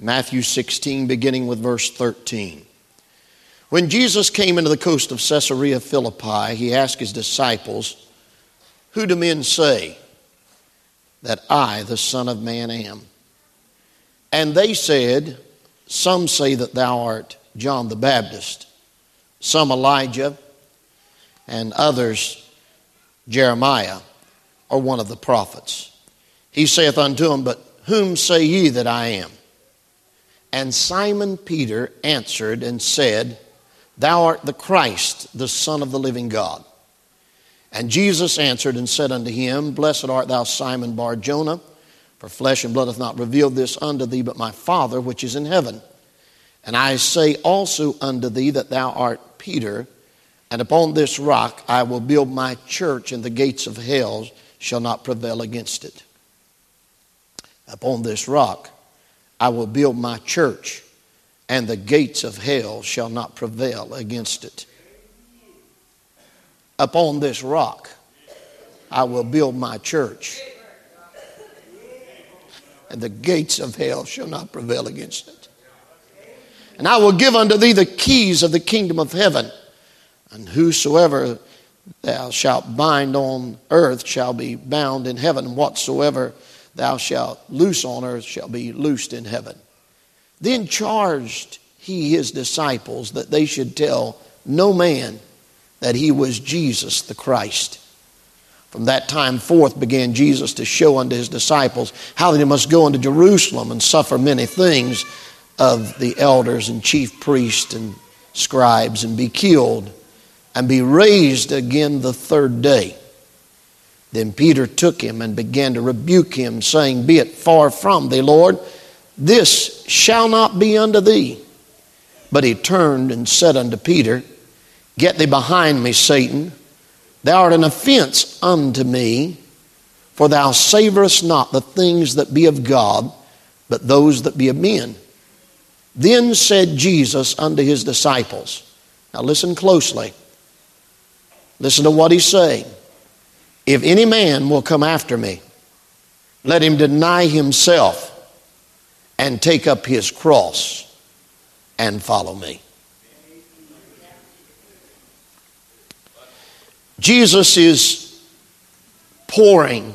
Matthew 16, beginning with verse 13. When Jesus came into the coast of Caesarea Philippi, he asked his disciples, "Who do men say that I, the Son of Man, am?" And they said, "Some say that thou art John the Baptist, some Elijah, and others Jeremiah, or one of the prophets." He saith unto them, "But whom say ye that I am?" And Simon Peter answered and said, "Thou art the Christ, the Son of the living God." And Jesus answered and said unto him, "Blessed art thou, Simon Bar-Jonah, for flesh and blood hath not revealed this unto thee, but my Father which is in heaven. And I say also unto thee that thou art Peter, and upon this rock I will build my church, and the gates of hell shall not prevail against it." Upon this rock I will build my church, and the gates of hell shall not prevail against it. Upon this rock I will build my church, and the gates of hell shall not prevail against it. And I will give unto thee the keys of the kingdom of heaven, and whosoever thou shalt bind on earth shall be bound in heaven, and whatsoever thou shalt loose on earth shall be loosed in heaven. Then charged he his disciples that they should tell no man that he was Jesus the Christ. From that time forth began Jesus to show unto his disciples how that he must go into Jerusalem and suffer many things of the elders and chief priests and scribes, and be killed, and be raised again the third day. Then Peter took him and began to rebuke him, saying, "Be it far from thee, Lord, this shall not be unto thee." But he turned and said unto Peter, "Get thee behind me, Satan. Thou art an offense unto me, for thou savorest not the things that be of God, but those that be of men." Then said Jesus unto his disciples, now listen closely. Listen to what he's saying. "If any man will come after me, let him deny himself and take up his cross and follow me." Jesus is pouring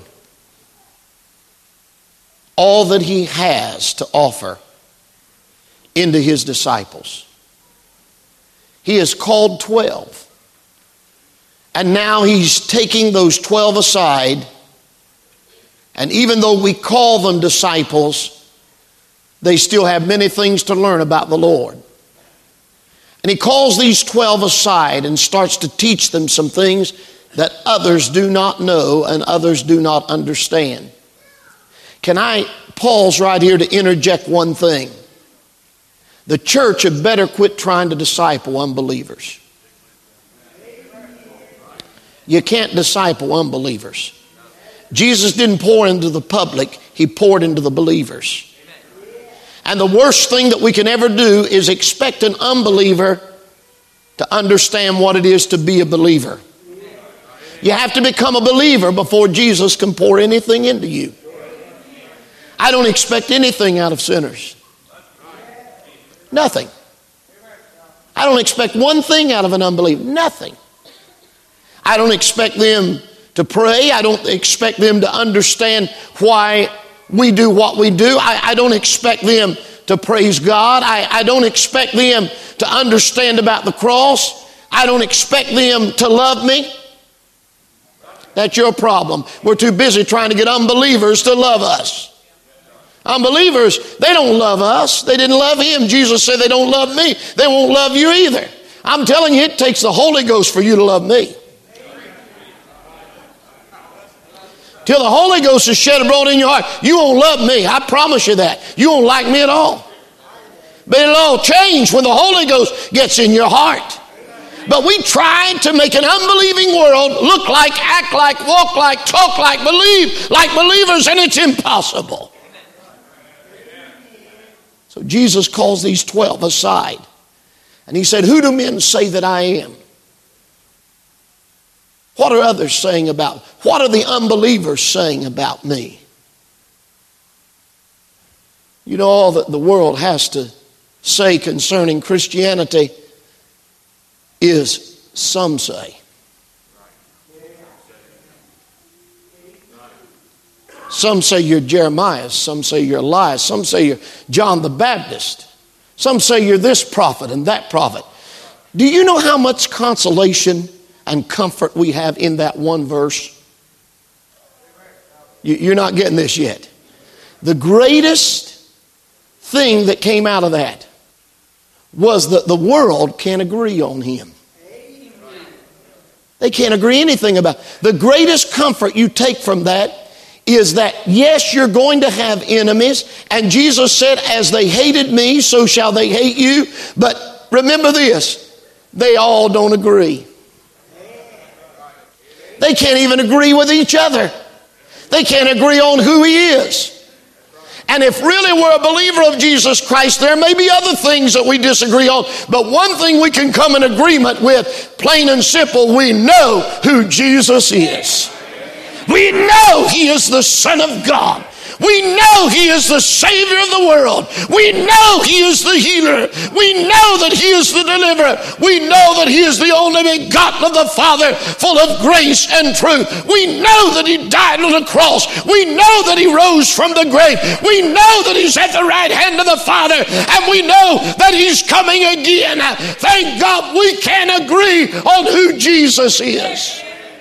all that he has to offer into his disciples. He has called 12. And now he's taking those 12 aside. And even though we call them disciples, they still have many things to learn about the Lord. And he calls these 12 aside and starts to teach them some things that others do not know and others do not understand. Can I pause right here to interject one thing? The church had better quit trying to disciple unbelievers. You can't disciple unbelievers. Jesus didn't pour into the public, he poured into the believers. And the worst thing that we can ever do is expect an unbeliever to understand what it is to be a believer. You have to become a believer before Jesus can pour anything into you. I don't expect anything out of sinners. Nothing. I don't expect one thing out of an unbeliever. Nothing. I don't expect them to pray. I don't expect them to understand why we do what we do. I don't expect them to praise God. I don't expect them to understand about the cross. I don't expect them to love me. That's your problem. We're too busy trying to get unbelievers to love us. Unbelievers, they don't love us. They didn't love him. Jesus said, "They don't love me. They won't love you either." I'm telling you, it takes the Holy Ghost for you to love me. Till the Holy Ghost is shed abroad in your heart, you won't love me. I promise you that. You won't like me at all. But it'll all change when the Holy Ghost gets in your heart. But we try to make an unbelieving world look like, act like, walk like, talk like, believe like believers, and it's impossible. So Jesus calls these 12 aside. And he said, "Who do men say that I am?" What are others saying about? What are the unbelievers saying about me? You know, all that the world has to say concerning Christianity is some say. Some say you're Jeremiah. Some say you're Elias. Some say you're John the Baptist. Some say you're this prophet and that prophet. Do you know how much consolation and comfort we have in that one verse? You're not getting this yet. The greatest thing that came out of that was that the world can't agree on him. They can't agree anything about it. The greatest comfort you take from that is that, yes, you're going to have enemies. And Jesus said, as they hated me, so shall they hate you. But remember this, they all don't agree. They can't even agree with each other. They can't agree on who he is. And if really we're a believer of Jesus Christ, there may be other things that we disagree on. But one thing we can come in agreement with, plain and simple, we know who Jesus is. We know he is the Son of God. We know he is the Savior of the world. We know he is the healer. We know that he is the deliverer. We know that he is the only begotten of the Father, full of grace and truth. We know that he died on the cross. We know that he rose from the grave. We know that he's at the right hand of the Father. And we know that he's coming again. Thank God we can agree on who Jesus is.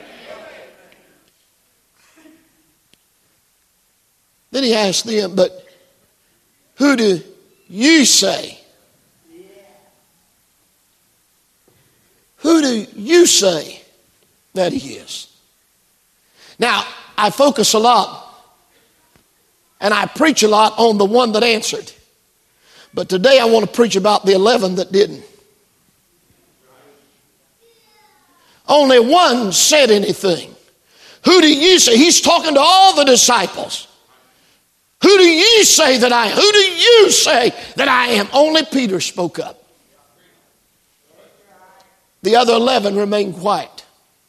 Then he asked them, but who do you say? Who do you say that he is? Now, I focus a lot and I preach a lot on the one that answered. But today I want to preach about the 11 that didn't. Only one said anything. Who do you say? He's talking to all the disciples. Who do you say that I am? Who do you say that I am? Only Peter spoke up. The other 11 remained quiet.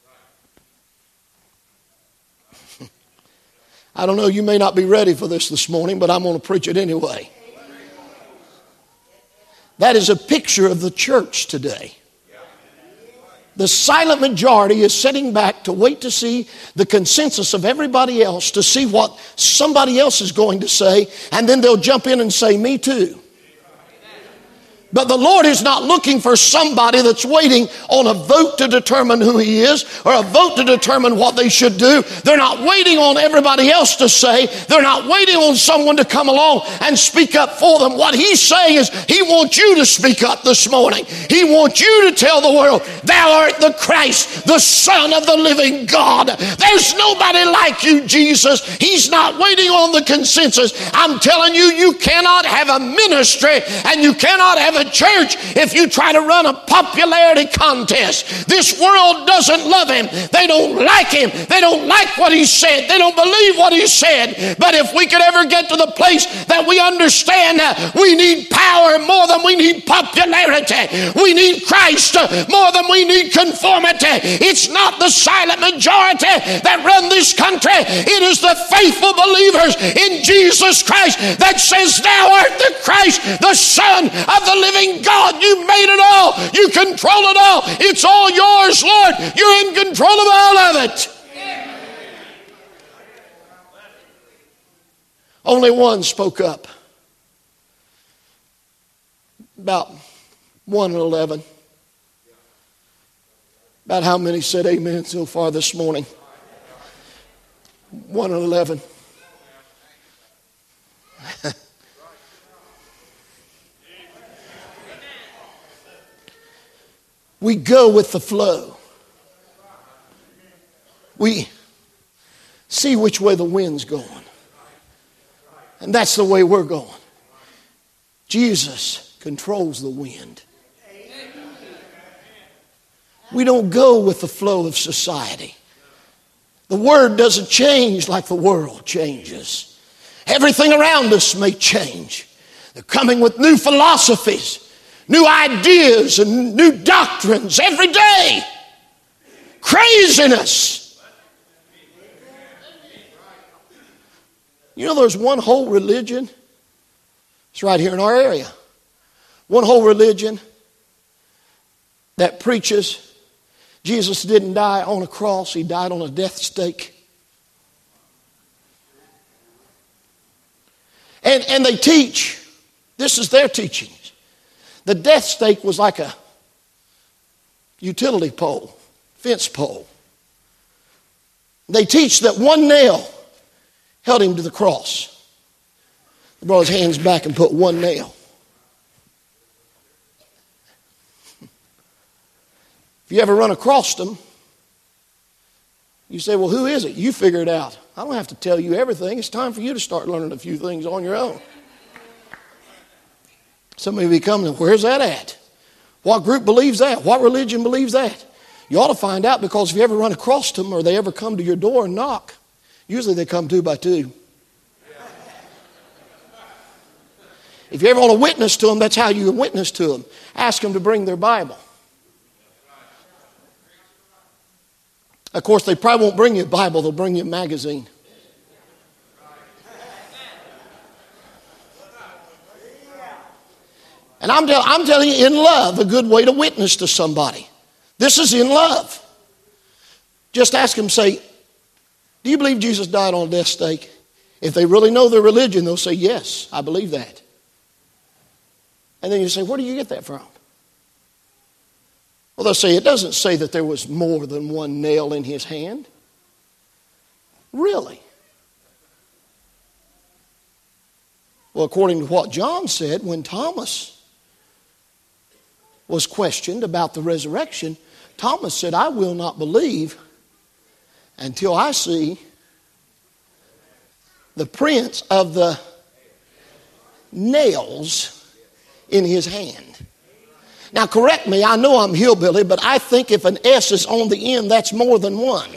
I don't know, you may not be ready for this morning, but I'm going to preach it anyway. That is a picture of the church today. The silent majority is sitting back to wait to see the consensus of everybody else, to see what somebody else is going to say, and then they'll jump in and say, me too. But the Lord is not looking for somebody that's waiting on a vote to determine who he is or a vote to determine what they should do. They're not waiting on everybody else to say. They're not waiting on someone to come along and speak up for them. What he's saying is he wants you to speak up this morning. He wants you to tell the world, thou art the Christ, the Son of the living God. There's nobody like you, Jesus. He's not waiting on the consensus. I'm telling you, you cannot have a ministry and you cannot have a church if you try to run a popularity contest. This world doesn't love him. They don't like him. They don't like what he said. They don't believe what he said. But if we could ever get to the place that we understand that we need power more than we need popularity, we need Christ more than we need conformity. It's not the silent majority that run this country. It is the faithful believers in Jesus Christ that says, thou art the Christ, the Son of the living God. You made it all. You control it all. It's all yours, Lord. You're in control of all of it. Only one spoke up. About 1 and 11. About how many said amen so far this morning? 1 and 11. We go with the flow. We see which way the wind's going. And that's the way we're going. Jesus controls the wind. We don't go with the flow of society. The word doesn't change like the world changes. Everything around us may change. They're coming with new philosophies, new ideas and new doctrines every day. Craziness. You know, there's one whole religion It's right here in our area. One whole religion that preaches Jesus didn't die on a cross, he died on a death stake. And they teach, this is their teaching. The death stake was like a utility pole, fence pole. They teach that one nail held him to the cross. He brought his hands back and put one nail. If you ever run across them, you say, well, who is it? You figure it out. I don't have to tell you everything. It's time for you to start learning a few things on your own. Some of you come, where's that at? What group believes that? What religion believes that? You ought to find out, because if you ever run across them or they ever come to your door and knock, usually they come 2 by 2. If you ever want to witness to them, that's how you witness to them. Ask them to bring their Bible. Of course, they probably won't bring you a Bible, they'll bring you a magazine. And I'm telling you, in love, a good way to witness to somebody. This is in love. Just ask them, say, do you believe Jesus died on a death stake? If they really know their religion, they'll say, yes, I believe that. And then you say, where do you get that from? Well, they'll say, it doesn't say that there was more than one nail in his hand. Really? Well, according to what John said, when Thomas was questioned about the resurrection, Thomas said, I will not believe until I see the prints of the nails in his hand. Now, correct me, I know I'm hillbilly, but I think if an S is on the end, that's more than one.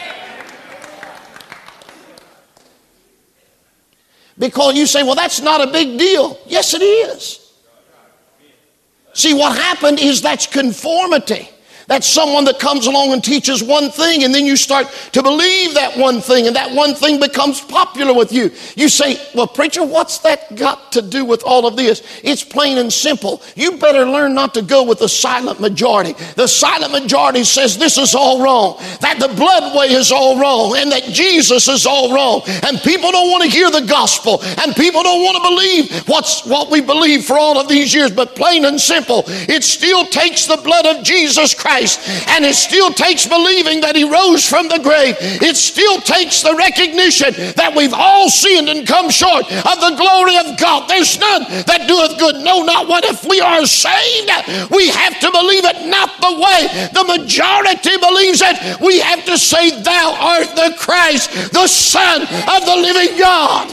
Because you say, well, that's not a big deal. Yes, it is. See, what happened is that's conformity. That's someone that comes along and teaches one thing, and then you start to believe that one thing, and that one thing becomes popular with you. You say, well, preacher, what's that got to do with all of this? It's plain and simple. You better learn not to go with the silent majority. The silent majority says this is all wrong, that the blood way is all wrong, and that Jesus is all wrong. And people don't want to hear the gospel, and people don't want to believe what we believe for all of these years. But plain and simple, it still takes the blood of Jesus Christ. And it still takes believing that he rose from the grave. It still takes the recognition that we've all sinned and come short of the glory of God. There's none that doeth good, no, not one. If we are saved, we have to believe it not the way the majority believes it. We have to say, thou art the Christ, the Son of the living God.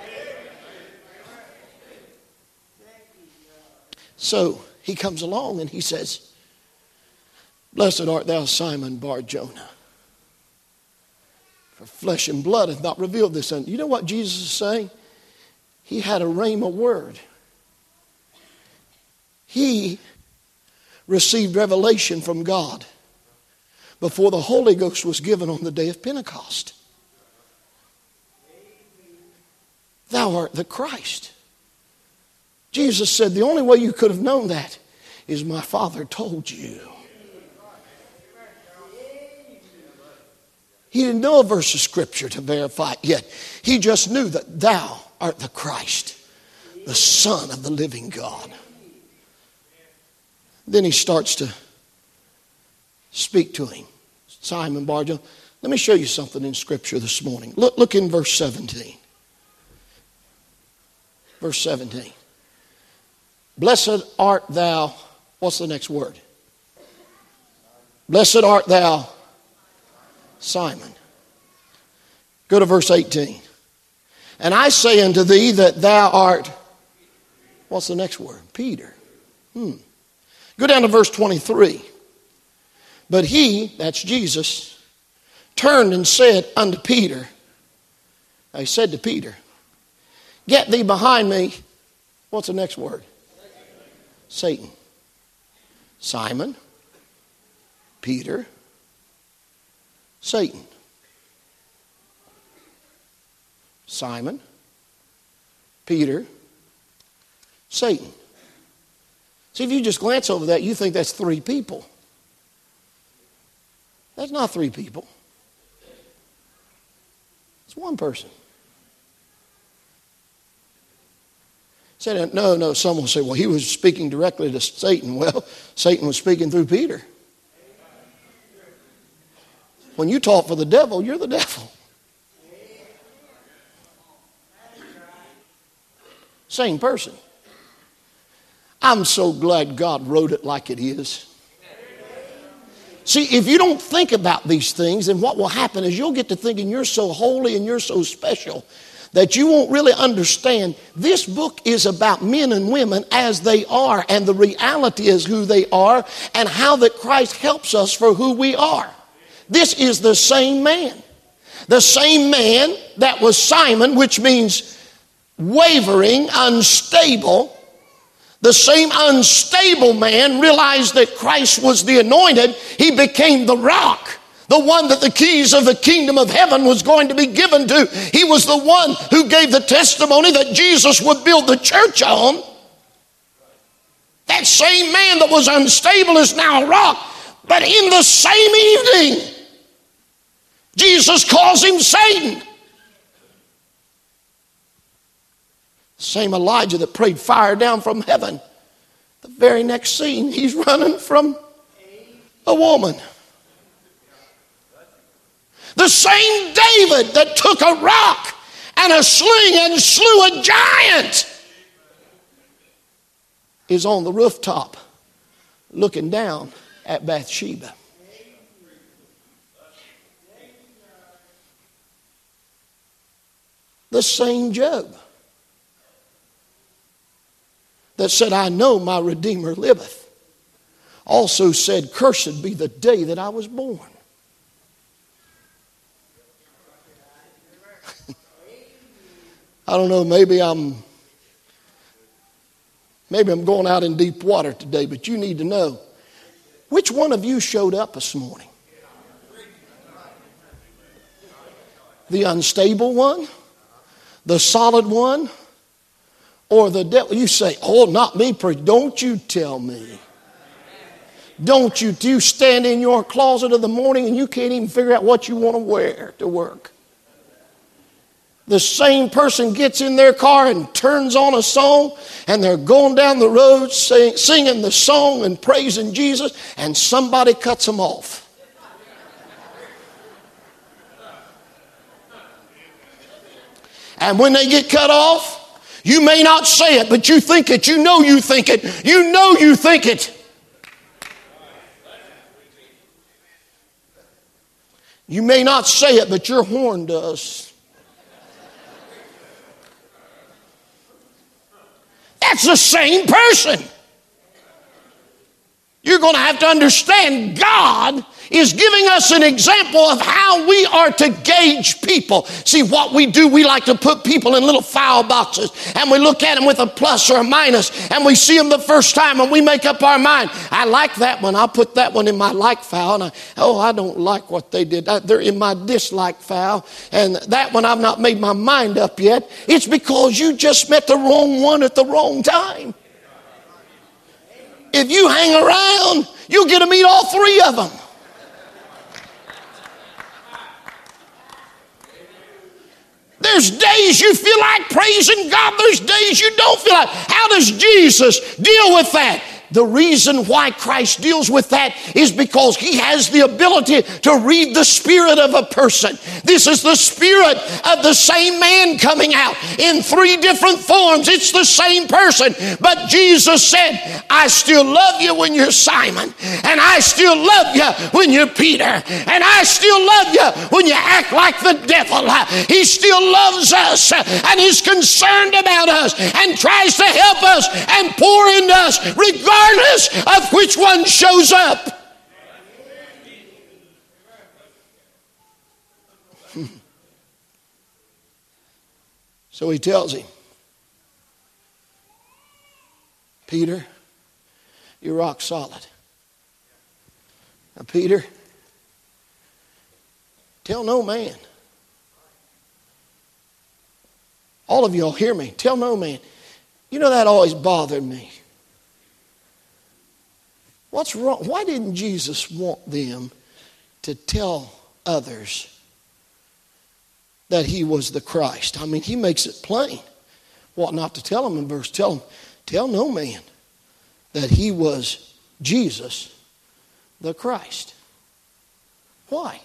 So he comes along and he says, blessed art thou, Simon Bar-Jonah, for flesh and blood hath not revealed this unto you. You know what Jesus is saying? He had a rhema word. He received revelation from God before the Holy Ghost was given on the day of Pentecost. Thou art the Christ. Jesus said, the only way you could have known that is my Father told you. He didn't know a verse of Scripture to verify it yet. He just knew that thou art the Christ, the Son of the living God. Then he starts to speak to him. Simon Bar-Jonah. Let me show you something in Scripture this morning. Look in verse 17. Verse 17. Blessed art thou. What's the next word? Blessed art thou, Simon. Go to verse 18. And I say unto thee that thou art, what's the next word? Peter. Go down to verse 23. But he, that's Jesus, turned and said unto Peter, he said to Peter, get thee behind me. What's the next word? Satan. Simon, Peter, Satan. Simon, Peter, Satan. See, if you just glance over that, you think that's three people. That's not three people. It's one person. Said, no, some will say, well, he was speaking directly to Satan. Well, Satan was speaking through Peter. When you talk for the devil, you're the devil. Same person. I'm so glad God wrote it like it is. See, if you don't think about these things, then what will happen is you'll get to thinking you're so holy and you're so special that you won't really understand this book is about men and women as they are, and the reality is who they are and how that Christ helps us for who we are. This is the same man. The same man that was Simon, which means wavering, unstable. The same unstable man realized that Christ was the anointed. He became the rock, the one that the keys of the kingdom of heaven was going to be given to. He was the one who gave the testimony that Jesus would build the church on. That same man that was unstable is now a rock. But in the same evening, Jesus calls him Satan. Same Elijah that prayed fire down from heaven. The very next scene, he's running from a woman. The same David that took a rock and a sling and slew a giant is on the rooftop looking down at Bathsheba. The same Job that said, I know my Redeemer liveth, also said, cursed be the day that I was born. I don't know, maybe I'm going out in deep water today, but you need to know, which one of you showed up this morning? The unstable one? The solid one? Or the devil? You say, oh, not me, preacher. Don't you tell me. Don't you? You stand in your closet in the morning and you can't even figure out what you want to wear to work. The same person gets in their car and turns on a song, and they're going down the road singing the song and praising Jesus, and somebody cuts them off. And when they get cut off, you may not say it, but you think it. You know you think it. You know you think it. You may not say it, but your horn does. That's the same person. You're going to have to understand God is giving us an example of how we are to gauge people. See, what we do, we like to put people in little file boxes, and we look at them with a plus or a minus, and we see them the first time, and we make up our mind. I like that one. I'll put that one in my like file. And I don't like what they did. They're in my dislike file. And that one, I've not made my mind up yet. It's because you just met the wrong one at the wrong time. If you hang around, you'll get to meet all three of them. There's days you feel like praising God. There's days you don't feel like. How does Jesus deal with that? The reason why Christ deals with that is because he has the ability to read the spirit of a person. This is the spirit of the same man coming out in three different forms. It's the same person. But Jesus said, I still love you when you're Simon. And I still love you when you're Peter. And I still love you when you act like the devil. He still loves us and is concerned about us and tries to help us and pour into us regardless of which one shows up. So he tells him, Peter, you're rock solid. Now, Peter, tell no man. All of y'all hear me. Tell no man. You know, that always bothered me. What's wrong? Why didn't Jesus want them to tell others that he was the Christ? I mean, he makes it plain what not to tell them in verse. Tell no man that he was Jesus the Christ. Why?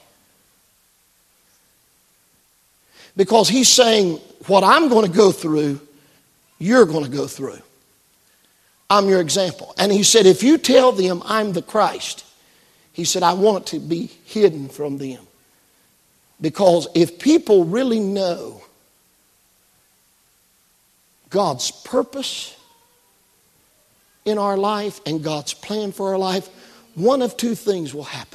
Because he's saying, what I'm going to go through, you're going to go through. I'm your example. And he said, if you tell them I'm the Christ, he said, I want it to be hidden from them. Because if people really know God's purpose in our life and God's plan for our life, one of two things will happen.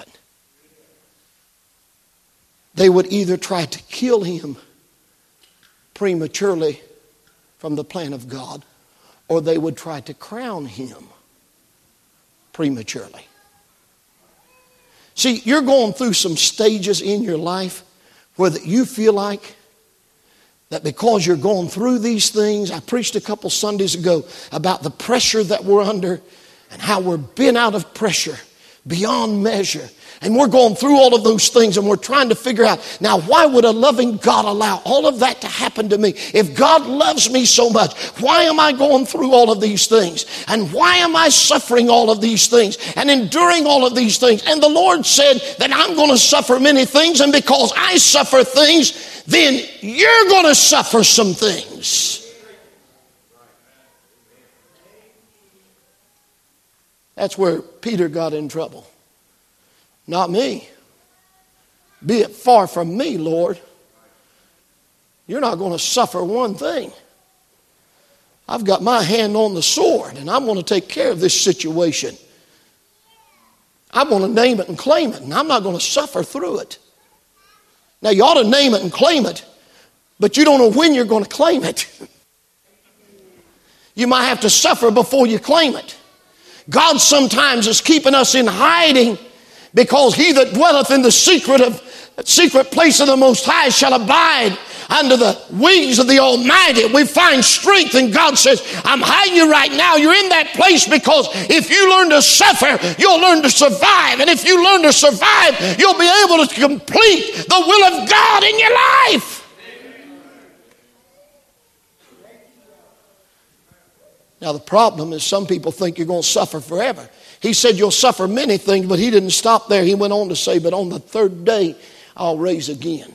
They would either try to kill him prematurely from the plan of God, or they would try to crown him prematurely. See, you're going through some stages in your life where you feel like that because you're going through these things. I preached a couple Sundays ago about the pressure that we're under and how we're bent out of pressure beyond measure. And we're going through all of those things and we're trying to figure out, now why would a loving God allow all of that to happen to me? If God loves me so much, why am I going through all of these things? And why am I suffering all of these things and enduring all of these things? And the Lord said that I'm going to suffer many things, and because I suffer things, then you're going to suffer some things. That's where Peter got in trouble. Not me. Be it far from me, Lord. You're not going to suffer one thing. I've got my hand on the sword and I'm going to take care of this situation. I'm going to name it and claim it, and I'm not going to suffer through it. Now, you ought to name it and claim it, but you don't know when you're going to claim it. You might have to suffer before you claim it. God sometimes is keeping us in hiding, because he that dwelleth in the secret place of the Most High shall abide under the wings of the Almighty. We find strength, and God says, I'm hiding you right now. You're in that place because if you learn to suffer, you'll learn to survive. And if you learn to survive, you'll be able to complete the will of God in your life. Now, the problem is some people think you're going to suffer forever. He said you'll suffer many things, but he didn't stop there. He went on to say, but on the third day, I'll raise again.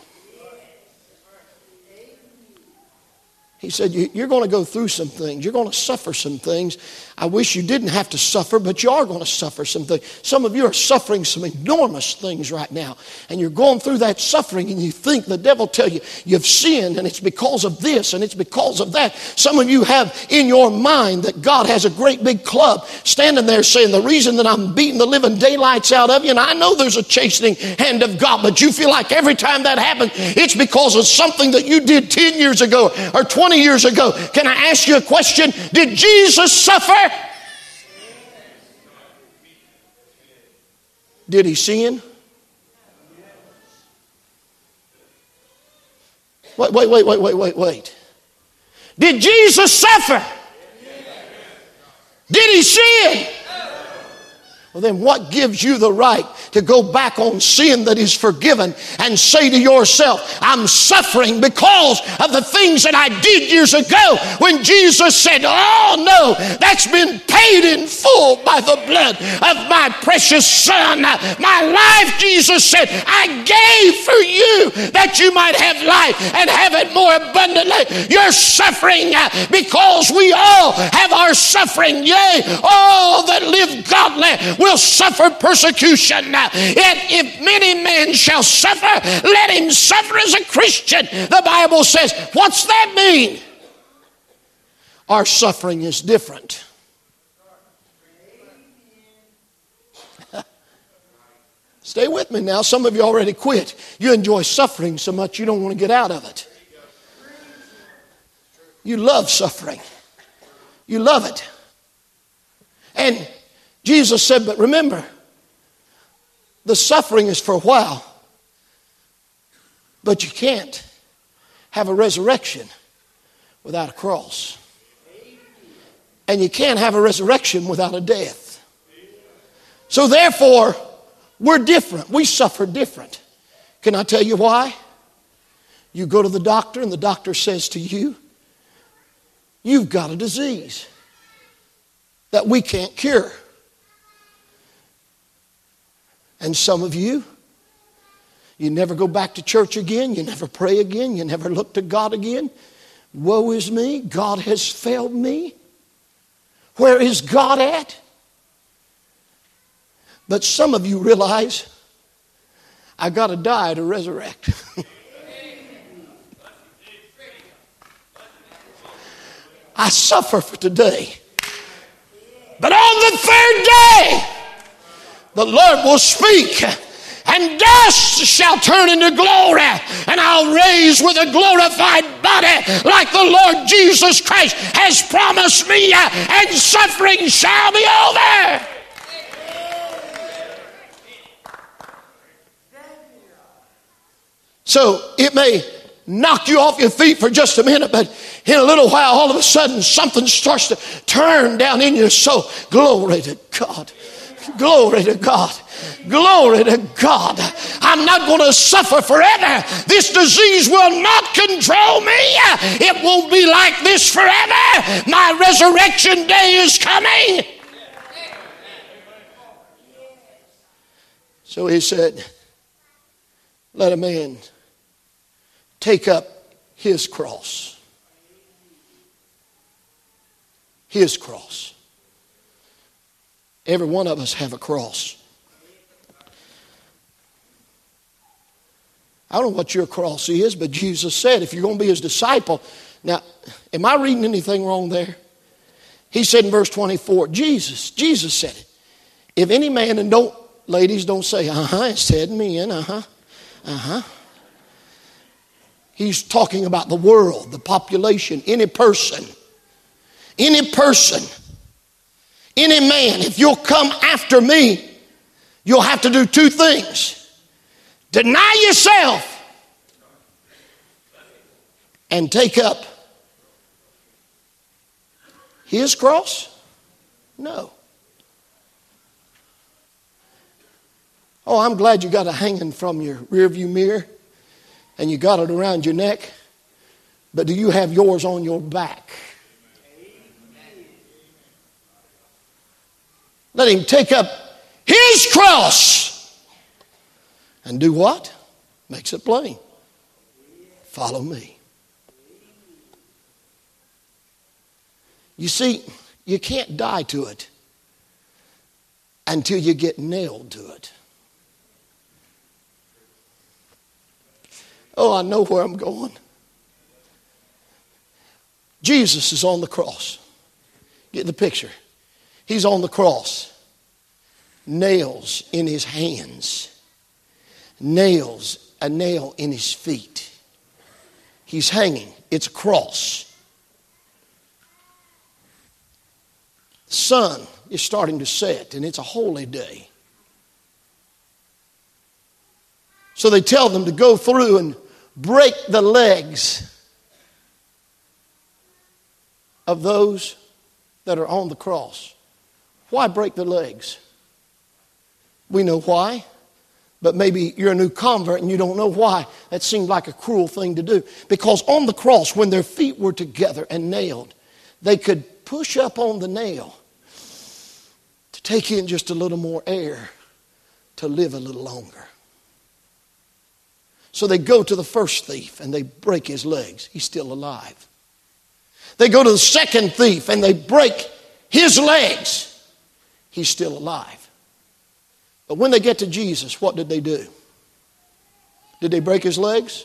He said, you're going to go through some things. You're going to suffer some things. I wish you didn't have to suffer, but you are going to suffer some things. Some of you are suffering some enormous things right now. And you're going through that suffering, and you think the devil tell you you've sinned, and it's because of this, and it's because of that. Some of you have in your mind that God has a great big club standing there saying, the reason that I'm beating the living daylights out of you, and I know there's a chastening hand of God, but you feel like every time that happens, it's because of something that you did 10 years ago or 20 years ago. Can I ask you a question? Did Jesus suffer? Did he sin? Wait. Did Jesus suffer? Did he sin? Well, then what gives you the right to go back on sin that is forgiven and say to yourself, I'm suffering because of the things that I did years ago, when Jesus said, oh no, that's been paid in full by the blood of my precious Son. My life, Jesus said, I gave for you that you might have life and have it more abundantly. You're suffering because we all have our suffering. Yea, all that live godly will suffer persecution. Yet if many men shall suffer, let him suffer as a Christian. The Bible says, what's that mean? Our suffering is different. Stay with me now. Some of you already quit. You enjoy suffering so much you don't want to get out of it. You love suffering. You love it. And Jesus said, but remember, the suffering is for a while, but you can't have a resurrection without a cross. And you can't have a resurrection without a death. So therefore, we're different. We suffer different. Can I tell you why? You go to the doctor and the doctor says to you, you've got a disease that we can't cure. And some of you, you never go back to church again. You never pray again. You never look to God again. Woe is me. God has failed me. Where is God at? But some of you realize, I got to die to resurrect. I suffer for today. But on the third day, the Lord will speak, and dust shall turn into glory, and I'll raise with a glorified body like the Lord Jesus Christ has promised me, and suffering shall be over. So it may knock you off your feet for just a minute, but in a little while, all of a sudden, something starts to turn down in your soul. Glory to God. Glory to God. Glory to God. I'm not going to suffer forever. This disease will not control me. It won't be like this forever. My resurrection day is coming. So he said, let a man take up his cross. His cross. Every one of us have a cross. I don't know what your cross is, but Jesus said if you're going to be his disciple. Now, am I reading anything wrong there? He said in verse 24, Jesus said it. If any man, and don't, ladies, don't say, it said men, He's talking about the world, the population, any person, any man. If you'll come after me, you'll have to do two things. Deny yourself and take up his cross? No. Oh, I'm glad you got it hanging from your rearview mirror and you got it around your neck. But do you have yours on your back? Let him take up his cross and do what? Makes it plain. Follow me. You see, you can't die to it until you get nailed to it. Oh, I know where I'm going. Jesus is on the cross. Get the picture. He's on the cross. Nails in his hands. A nail in his feet. He's hanging. It's a cross. The sun is starting to set, and it's a holy day. So they tell them to go through and break the legs of those that are on the cross. Why break the legs? We know why, but maybe you're a new convert and you don't know why. That seemed like a cruel thing to do. Because on the cross, when their feet were together and nailed, they could push up on the nail to take in just a little more air to live a little longer. So they go to the first thief and they break his legs. He's still alive. They go to the second thief and they break his legs. He's still alive. But when they get to Jesus, what did they do? Did they break his legs?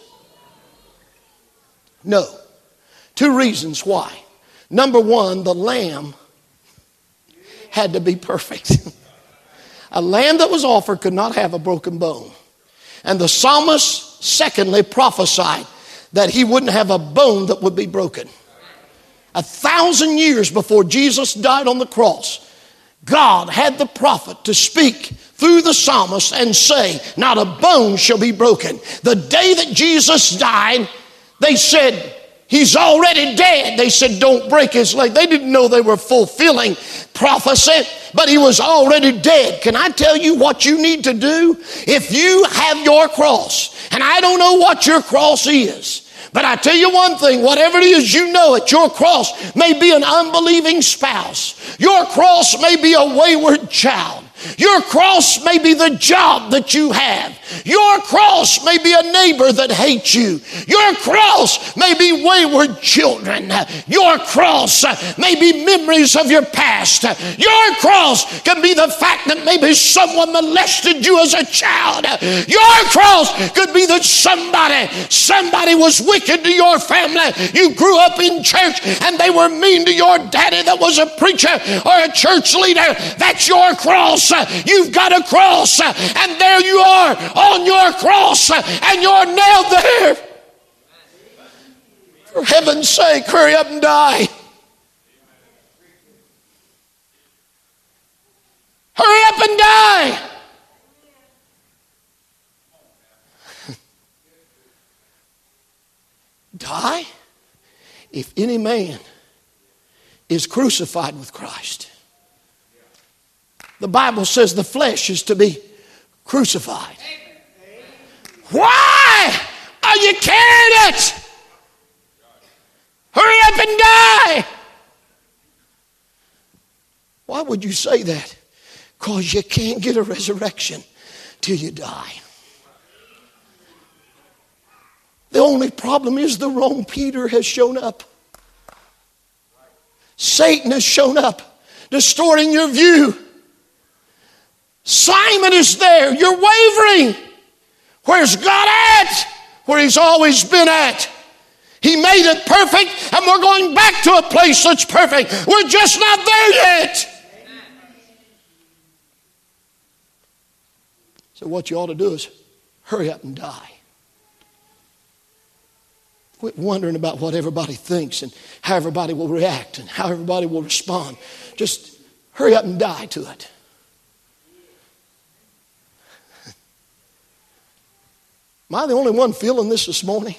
No. Two reasons why. Number one, the lamb had to be perfect. A lamb that was offered could not have a broken bone. And the psalmist, secondly, prophesied that he wouldn't have a bone that would be broken. 1,000 years before Jesus died on the cross, God had the prophet to speak through the psalmist and say, not a bone shall be broken. The day that Jesus died, they said, He's already dead. They said, don't break his leg. They didn't know they were fulfilling prophecy, but he was already dead. Can I tell you what you need to do? If you have your cross, and I don't know what your cross is, but I tell you one thing, whatever it is, you know it. Your cross may be an unbelieving spouse. Your cross may be a wayward child. Your cross may be the job that you have. Your cross may be a neighbor that hates you. Your cross may be wayward children. Your cross may be memories of your past. Your cross can be the fact that maybe someone molested you as a child. Your cross could be that somebody was wicked to your family. You grew up in church and they were mean to your daddy that was a preacher or a church leader. That's your cross. You've got a cross, and there you are on your cross, and you're nailed there. For heaven's sake, hurry up and die. Hurry up and die. Die? If any man is crucified with Christ. The Bible says the flesh is to be crucified. Why are you carrying it? Hurry up and die. Why would you say that? Because you can't get a resurrection till you die. The only problem is the wrong Peter has shown up. Satan has shown up, distorting your view. Simon is there. You're wavering. Where's God at? Where he's always been at. He made it perfect, and we're going back to a place that's perfect. We're just not there yet. So what you ought to do is hurry up and die. Quit wondering about what everybody thinks and how everybody will react and how everybody will respond. Just hurry up and die to it. Am I the only one feeling this morning?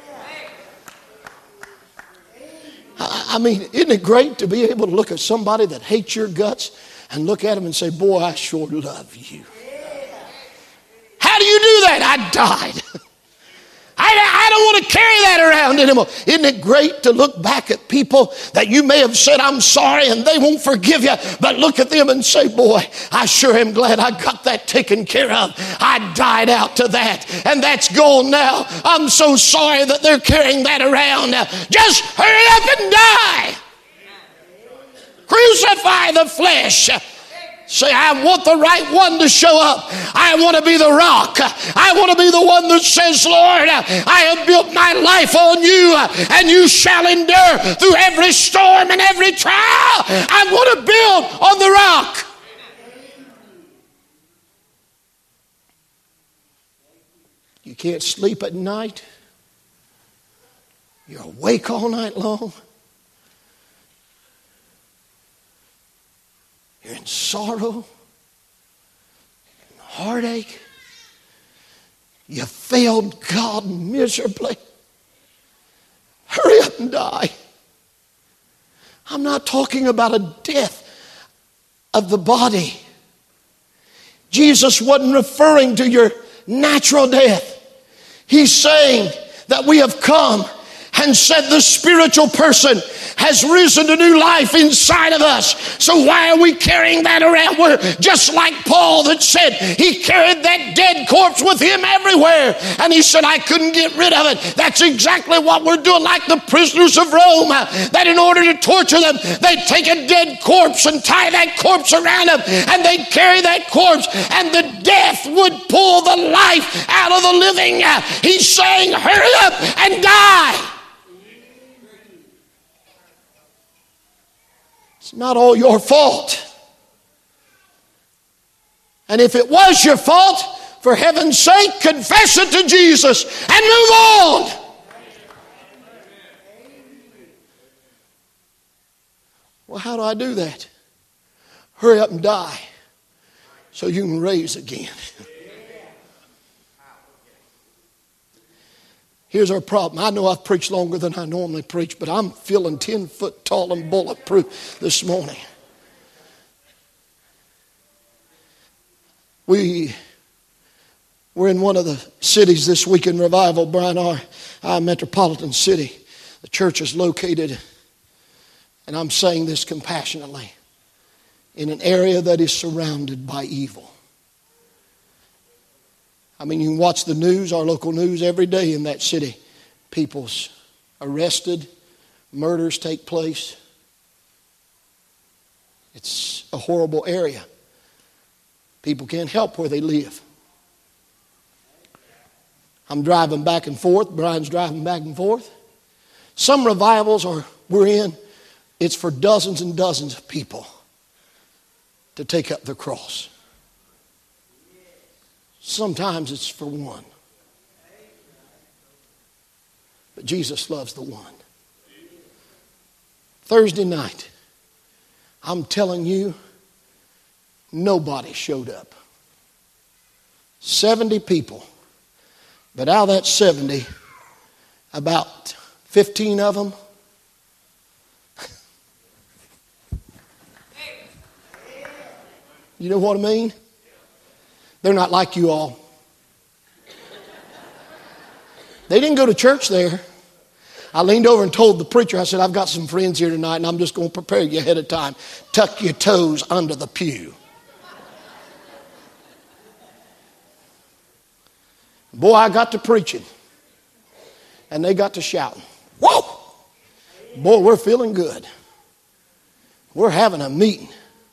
I mean, isn't it great to be able to look at somebody that hates your guts and look at them and say, boy, I sure love you. How do you do that? I died. I don't want to carry that around anymore. Isn't it great to look back at people that you may have said, I'm sorry, and they won't forgive you, but look at them and say, boy, I sure am glad I got that taken care of. I died out to that, and that's gone now. I'm so sorry that they're carrying that around. Just hurry up and die. Crucify the flesh. Say, I want the right one to show up. I want to be the rock. I want to be the one that says, Lord, I have built my life on you, and you shall endure through every storm and every trial. I want to build on the rock. You can't sleep at night. You're awake all night long. You're in sorrow, heartache. You failed God miserably. Hurry up and die. I'm not talking about a death of the body. Jesus wasn't referring to your natural death. He's saying that we have come and said the spiritual person has risen to new life inside of us. So why are we carrying that around? We're just like Paul that said he carried that dead corpse with him everywhere. And he said, I couldn't get rid of it. That's exactly what we're doing, like the prisoners of Rome, that in order to torture them, they'd take a dead corpse and tie that corpse around them, and they'd carry that corpse, and the death would pull the life out of the living. He's saying, hurry up and die. It's not all your fault. And if it was your fault, for heaven's sake, confess it to Jesus and move on. Well, how do I do that? Hurry up and die so you can raise again. Here's our problem. I know I've preached longer than I normally preach, but I'm feeling 10 foot tall and bulletproof this morning. We're in one of the cities this week in revival, Brian our metropolitan city. The church is located, and I'm saying this compassionately, in an area that is surrounded by evil. I mean, you can watch the news, our local news, every day in that city. People's arrested, murders take place. It's a horrible area. People can't help where they live. I'm driving back and forth. Brian's driving back and forth. Some revivals we're in, it's for dozens and dozens of people to take up the cross. Sometimes it's for one. But Jesus loves the one. Thursday night, I'm telling you, nobody showed up. 70 people. But out of that 70, about 15 of them you know what I mean? They're not like you all. They didn't go to church there. I leaned over and told the preacher, I said, I've got some friends here tonight and I'm just going to prepare you ahead of time. Tuck your toes under the pew. Boy, I got to preaching. And they got to shouting. Whoa! Boy, we're feeling good. We're having a meeting.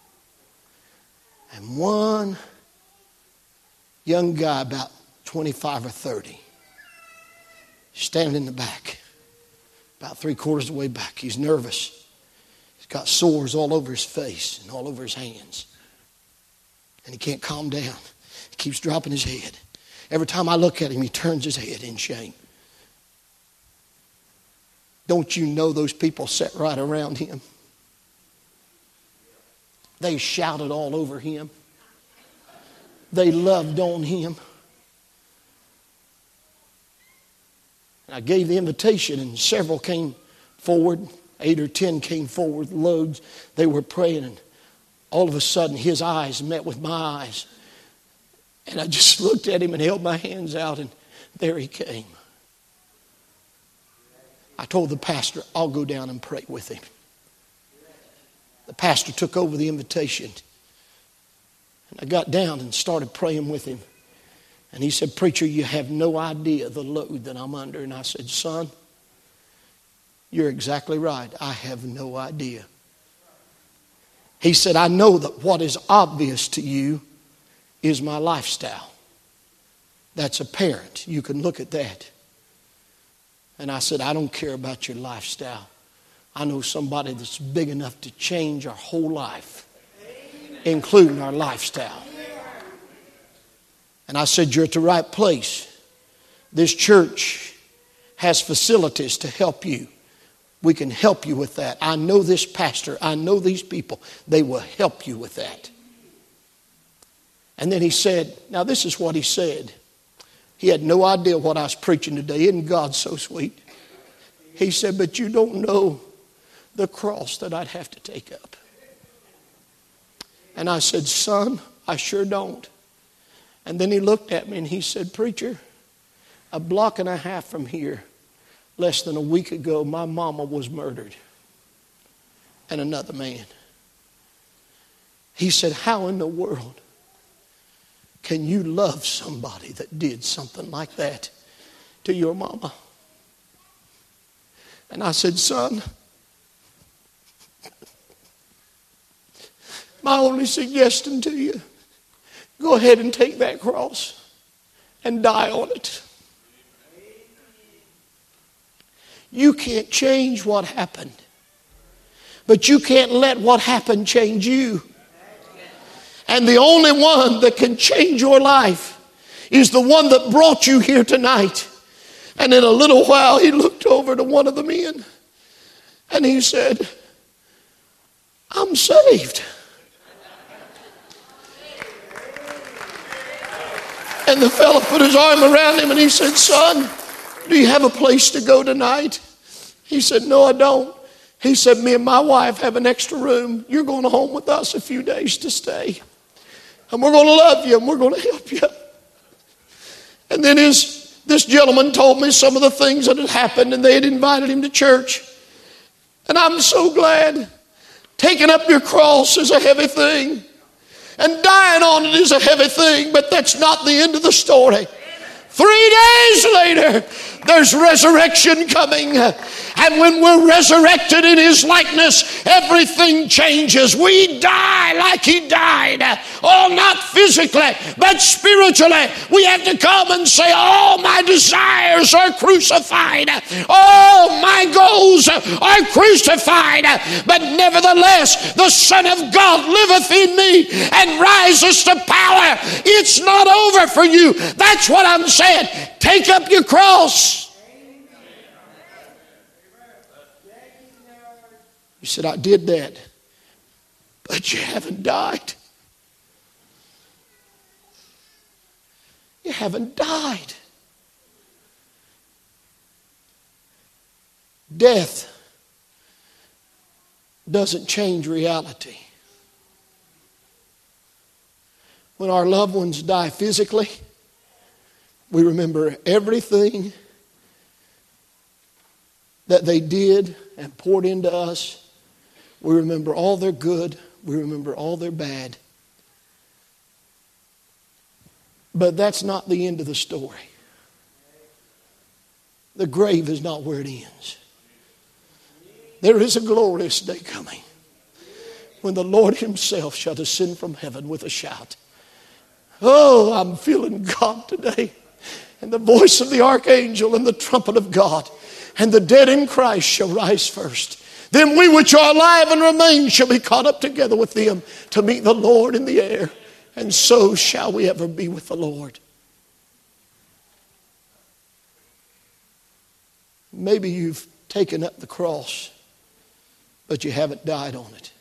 And one young guy, about 25 or 30, standing in the back, about 3/4 of the way back. He's nervous. He's got sores all over his face and all over his hands. And he can't calm down. He keeps dropping his head. Every time I look at him, he turns his head in shame. Don't you know those people sat right around him? They shouted all over him. They loved on him. And I gave the invitation and several came forward. 8 or 10 came forward, loads. They were praying and all of a sudden his eyes met with my eyes. And I just looked at him and held my hands out and there he came. I told the pastor, I'll go down and pray with him. The pastor took over the invitation. And I got down and started praying with him. And he said, preacher, you have no idea the load that I'm under. And I said, son, you're exactly right. I have no idea. He said, I know that what is obvious to you is my lifestyle. That's apparent. You can look at that. And I said, I don't care about your lifestyle. I know somebody that's big enough to change our whole life, including our lifestyle. And I said, you're at the right place. This church has facilities to help you. We can help you with that. I know this pastor. I know these people. They will help you with that. And then he said, now this is what he said. He had no idea what I was preaching today. Isn't God so sweet? He said, but you don't know the cross that I'd have to take up. And I said, son, I sure don't. And then he looked at me and he said, preacher, 1.5 blocks from here, less than a week ago, my mama was murdered. And another man. He said, how in the world can you love somebody that did something like that to your mama? And I said, son, my only suggestion to you, go ahead and take that cross and die on it. You can't change what happened, but you can't let what happened change you. And the only one that can change your life is the one that brought you here tonight. And in a little while, he looked over to one of the men and he said, I'm saved. And the fellow put his arm around him and he said, son, do you have a place to go tonight? He said, no, I don't. He said, me and my wife have an extra room. You're going home with us a few days to stay. And we're going to love you and we're going to help you. And then this gentleman told me some of the things that had happened, and they had invited him to church. And I'm so glad. Taking up your cross is a heavy thing. And dying on it is a heavy thing, but that's not the end of the story. 3 days later, there's resurrection coming. And when we're resurrected in His likeness, everything changes. We die like He died. Oh, not physically, but spiritually. We have to come and say, all my desires are crucified. All my goals are crucified. But nevertheless, the Son of God liveth in me and rises to power. It's not over for you. That's what I'm saying. Take up your cross. You said, I did that, but you haven't died. You haven't died. Death doesn't change reality. When our loved ones die physically, we remember everything that they did and poured into us. We remember all their good. We remember all their bad. But that's not the end of the story. The grave is not where it ends. There is a glorious day coming when the Lord Himself shall descend from heaven with a shout. Oh, I'm feeling God today. And the voice of the archangel and the trumpet of God. And the dead in Christ shall rise first. Then we which are alive and remain shall be caught up together with them to meet the Lord in the air. And so shall we ever be with the Lord. Maybe you've taken up the cross, but you haven't died on it.